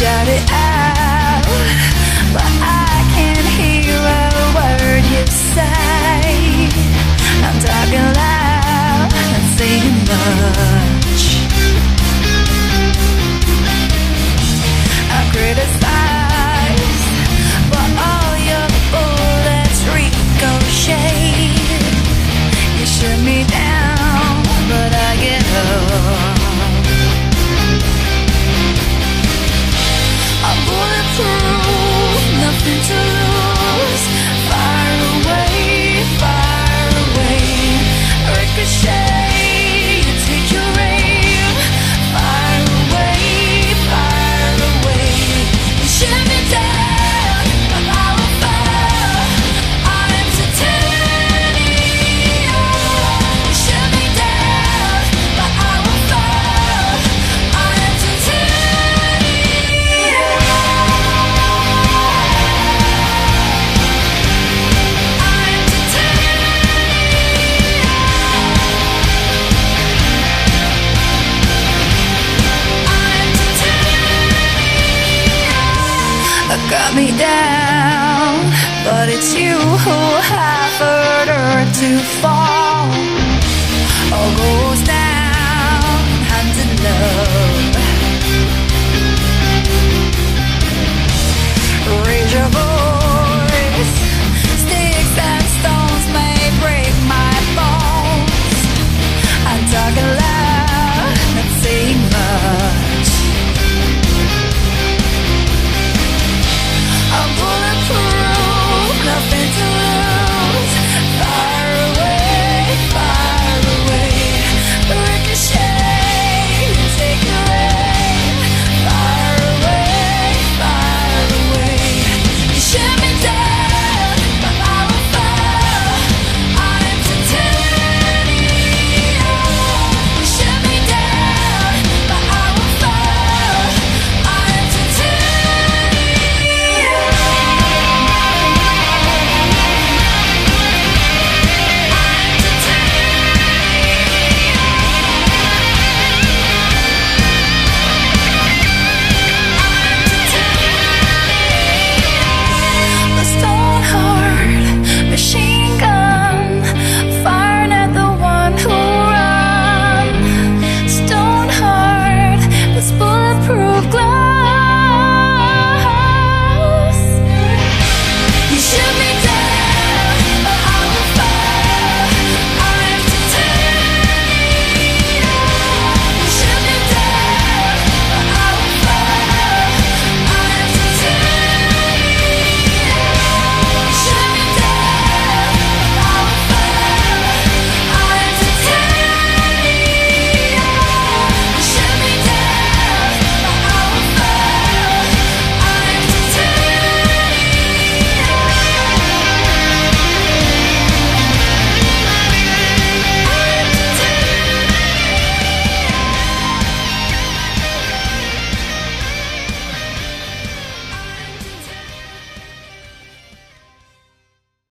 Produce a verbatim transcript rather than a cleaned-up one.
shout it out, but I can't hear a word you say. I'm talking loud and saying much. I criticize, but all your bullets ricochet. You shoot me down, but I get up. I'm bulletproof, nothing to lose. Far away, far away. Ricochet, you take your aim. Far away, far away. You shoot me down, but I will fall. I am titanium. You shoot me down, but I will fall. I am got me down, but it's you who have harder to fall. All goes down, hand in love.